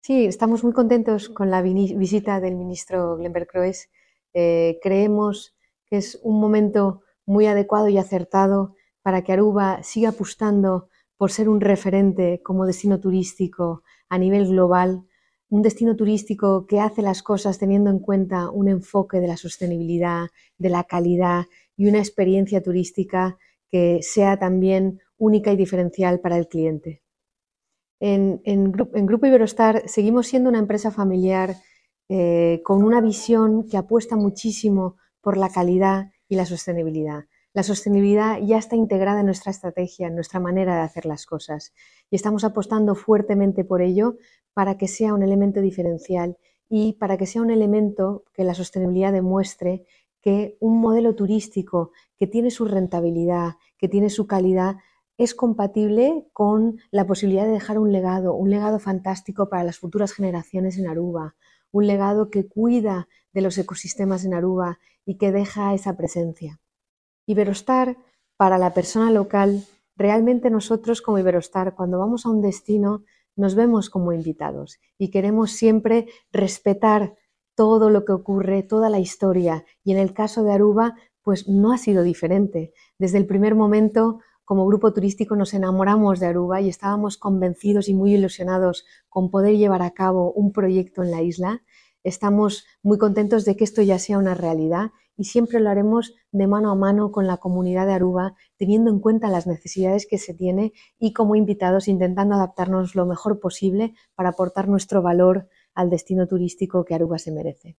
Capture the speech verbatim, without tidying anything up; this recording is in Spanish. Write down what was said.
Sí, estamos muy contentos con la vini- visita del ministro Glenn Croes. Eh, creemos que es un momento muy adecuado y acertado para que Aruba siga apostando por ser un referente como destino turístico a nivel global, un destino turístico que hace las cosas teniendo en cuenta un enfoque de la sostenibilidad, de la calidad y una experiencia turística que sea también única y diferencial para el cliente. En, en, en Grupo Iberostar seguimos siendo una empresa familiar eh, con una visión que apuesta muchísimo por la calidad y la sostenibilidad. La sostenibilidad ya está integrada en nuestra estrategia, en nuestra manera de hacer las cosas y estamos apostando fuertemente por ello para que sea un elemento diferencial y para que sea un elemento que la sostenibilidad demuestre que un modelo turístico que tiene su rentabilidad, que tiene su calidad, es compatible con la posibilidad de dejar un legado, un legado fantástico para las futuras generaciones en Aruba, un legado que cuida de los ecosistemas en Aruba y que deja esa presencia. Iberostar, para la persona local, realmente nosotros como Iberostar, cuando vamos a un destino, nos vemos como invitados y queremos siempre respetar todo lo que ocurre, toda la historia. Y en el caso de Aruba, pues no ha sido diferente. Desde el primer momento, como grupo turístico, nos enamoramos de Aruba y estábamos convencidos y muy ilusionados con poder llevar a cabo un proyecto en la isla. Estamos muy contentos de que esto ya sea una realidad y siempre lo haremos de mano a mano con la comunidad de Aruba, teniendo en cuenta las necesidades que se tiene y como invitados intentando adaptarnos lo mejor posible para aportar nuestro valor al destino turístico que Aruba se merece.